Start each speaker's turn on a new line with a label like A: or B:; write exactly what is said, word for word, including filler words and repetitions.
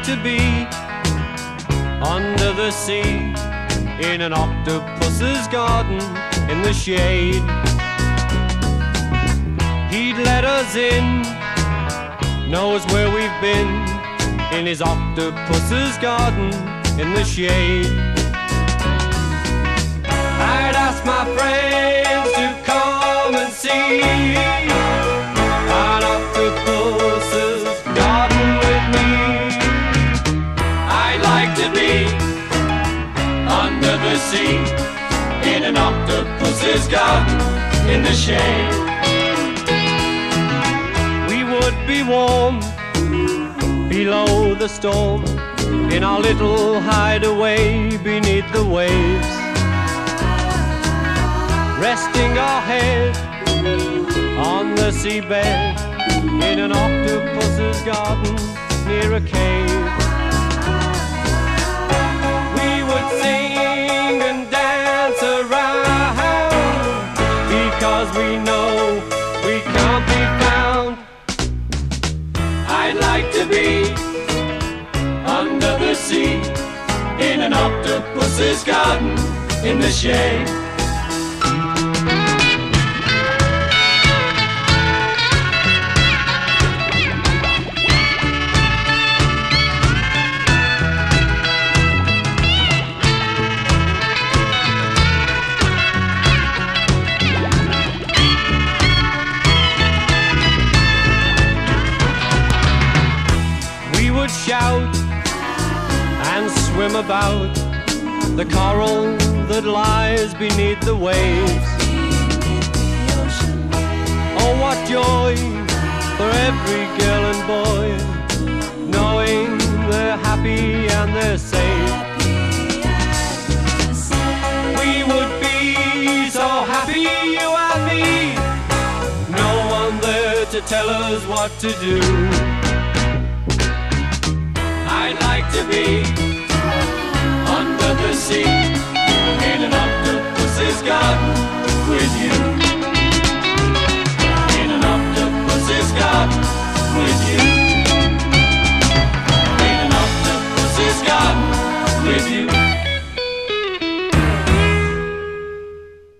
A: to be under the sea, in an octopus's garden in the shade. He'd let us in, knows where we've been, in his octopus's garden in the shade. I'd ask my friends to come and see an octopus's garden with me. I'd like to be under the sea, in an octopus's garden in the shade. We would be warm below the storm, in our little hideaway beneath the waves, resting our head on the seabed, in an octopus's garden near a cave. We would sing and dance around, because we know we can't be found. I'd like to be under the sea, in an octopus's garden in the shade. Shout and swim about the coral that lies beneath the waves. Oh, what joy for every girl and boy, knowing they're happy and they're safe. We would be so happy, you and me, no one there to tell us what to do. I'd like to be under the sea, in an octopus's garden with you.